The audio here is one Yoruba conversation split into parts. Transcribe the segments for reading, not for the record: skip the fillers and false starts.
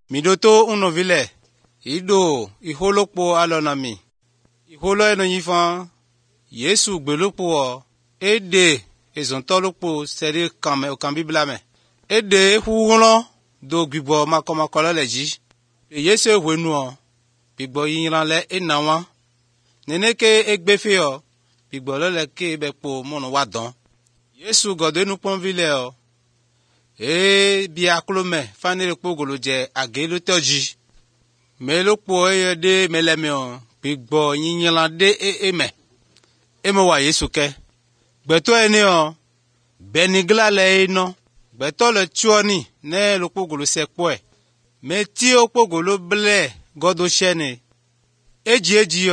Midoto unovile. Ido iholokpo alonami. Iholo eno yifan. Yesu gbelokpo ede ezontolokpo seri kame okambibla me. Ede huwolo do gbigbo makomakolo leji. Yesu ehwenu gbigbo yiran le enawa. Neneke egbefe gbigbo lole ke bekpo mono wadon. Yesu godenu ponvile bi aklome fanere pogolo je agelo toji. Melokpo de meleme gbigbo yiran de eme. Emo wa Yesu ke. Gbeto ene benigla le eno. Gbeto le chuoni ne lokpogolo sekpoe. Meti okpogolo ble godo shene. Eji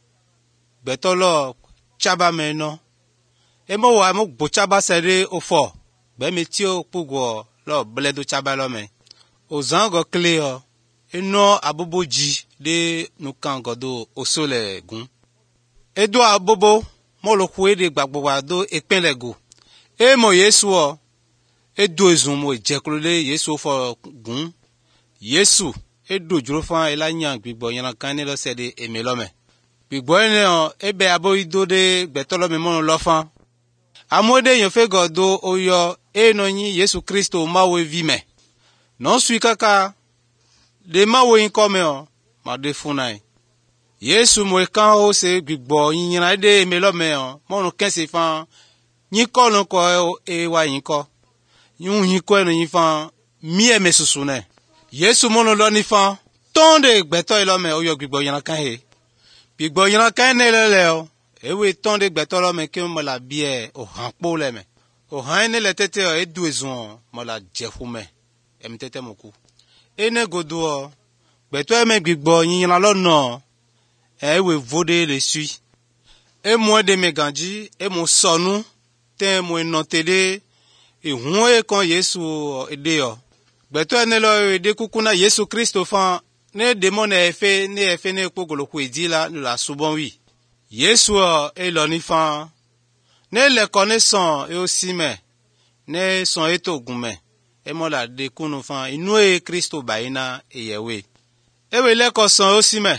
gbeto lo chaba meno. Emo wa mo gbo chaba sere ofo. Be meti okpogo lo ble do chaba lo me. Ozango kle eno aboboji de nukan godo osole gun. Edo abobo molo kwede gbagbowa do epenlego. Emo Yesu edo ezumo ejeklole Yesu fo gun. Yesu edo jurofan elanya gbigbo yan kan ni lo sede emelome. Gbigbo ene ebe abo ido de gbetolo me mono lofan. Amode yon fe godo oyo eno yin Yesu Kristo mawe vime. Non sui kaka de mawe yin come ma de funai. Yesu mo kan o se gbigbo yin de emelome mono kense fan yin ko lon ko wa yin ko. Yin ko eno yin fan mi eme susune. Yesu mono lo ni fan tonde gbeto ilome oyo gbigbo yan kan he. Gbigbo yan kan ne lele ewe tonde gbeto lo me ke mo la bie o han po le me. O han ne le tete edu ezun mo la jefume. Em tete moku. Ene godo gbeto eme gbigbo yan lo no ewe vode le sui. E mo de me ganji e mo sonu te mo enotede e hun e kon Yesu ede Gbeto ene lo ede kukuna Yesu Kristo fan ne demone efe ne pogolo kwedi la la subon wi. Yesu e lo ni fan ne le connaissant e aussi me ne son etogun me e mo la de kunu fan inu e Kristo baina e yewe. E we le ko son aussi me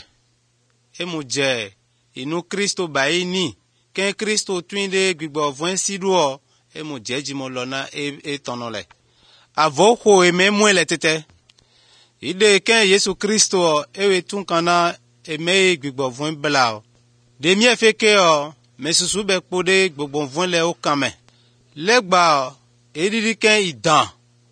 e mu je inu Kristo baini ken Kristo twinde gbigbo von sidu e mu jeji mo lona e tonole. Avoko eme mwele tete. Ide ken Yesu Kristo ewe tunkana eme gbigbo von bla. De mie feke mesusu be pode gbogbo von le okame. Legba edidi ken idan.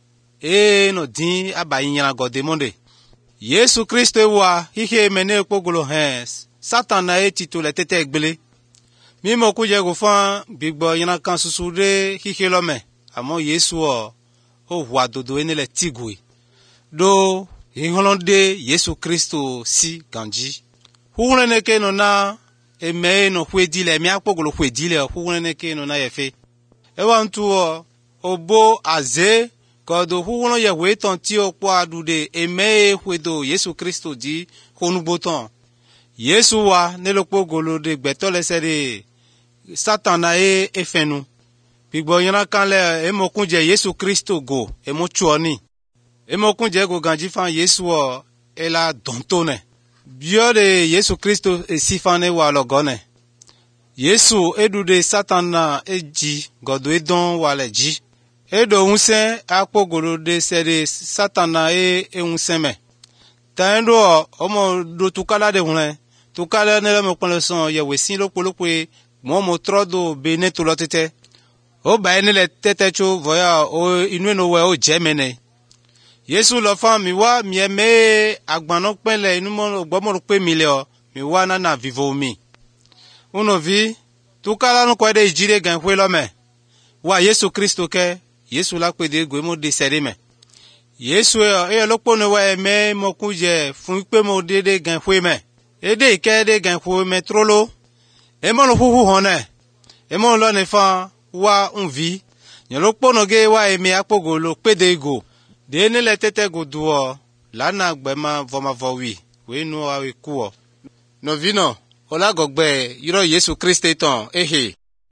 No din abayin yana gode monde. Yesu Kristo wa hihe mene pogolo hens. Satan na tito le tete egbele. Mi mo kuje go fan gbigbo yana kan susu de hihe lome. Amo Yesu o hwa dodo enele tigwe. Do hinholonde Yesu Kristo si ganji. Huwune neke no na eme no hwedile, mi akpogolo hwedile, huwune neke no na yefe. Ewa ntu obo aze, kodo huwune ye hweton ti okpo adude eme hwedo Yesu Kristo di honuboton. Yesu wa nelokpogolo de gbetole sede Satan na efenu. Gbigbo yana kan le emokunje Yesu Kristo go emochuoni. Emokunje go ganji fan Yesu ela dontone. Bio de Yesu Kristo esifane wa logone. Yesu edude Satan na eji godo edon wale ji. Edo unse akpogolo de sede Satan na unseme. Taendo omo do tukala de hunle. Tukala ne me konle son ye wesin lopolopwe mo trodo beneto lotete. O ba ene le tete cho voya o inu no we o jemene. Yesu lo fa mi wa mi eme agbano pele inu mo gbomo pe mi le mi wa na vivo mi. Uno vi tu kala no ko de ijire gan hwe lo me. Wa Yesu Kristo ke Yesu la pe de go mo de sere me. Yesu e lo po no wa eme mo kuje fun pe mo de gan hwe me. E de ke de gan hwe me trolo. E mo lo hu hone. E mo lo ne fa wa unvi nyelo ponoge wa emi akpogolo pede go de ne le tete go duo lana gbema voma vowi we nu awe kuo no vino ola gogbe yiro Yesu Kristo ton ehe